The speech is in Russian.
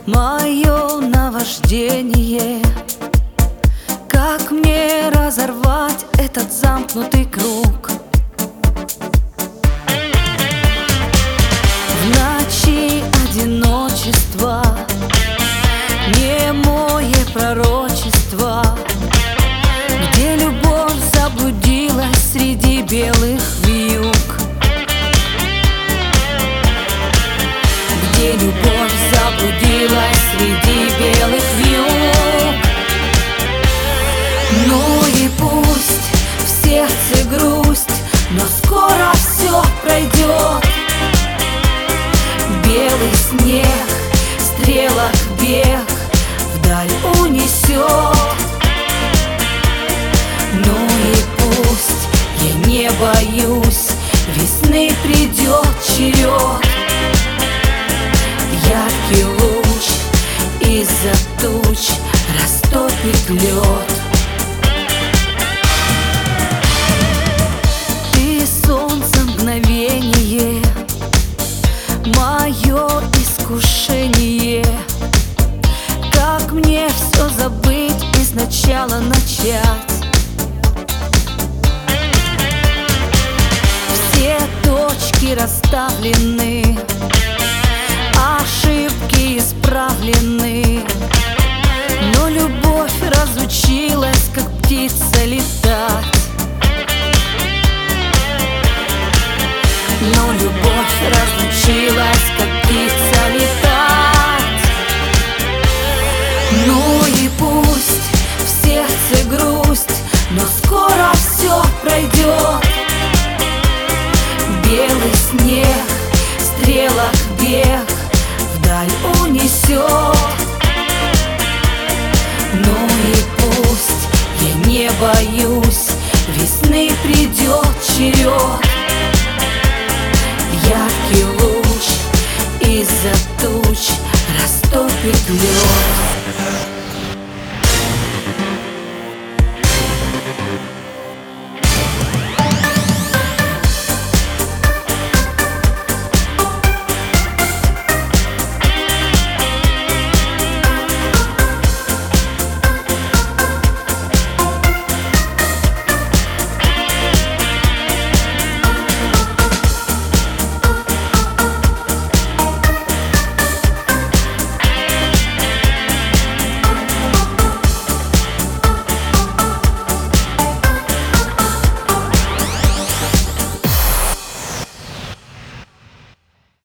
мое наваждение. Как мне разорвать этот замкнутый круг? В ночи одиночества немое пророчество, где любовь заблудилась среди белых вьюг, где любовь заблудилась среди белых вьюг. Ну и пусть в сердце грусть, но скоро все пройдет. Белый снег стрелок бег вдаль унесет. Ну и пусть я не боюсь, весны придет черед. Яркий луч из-за туч растопит лед. Ты солнце мгновение, мое искушение. Как мне все забыть и сначала начать? Все точки расставлены, ошибки исправлены, но любовь разучилась, как птица, летать. Но любовь разучилась, как птица, летать. Ну и пусть в сердце грусть, но скоро все пройдет. Белый снег стрелок бег вдаль унесет. Ну и пусть я не боюсь, весны придет черед. Яркий луч из-за туч растопит лед.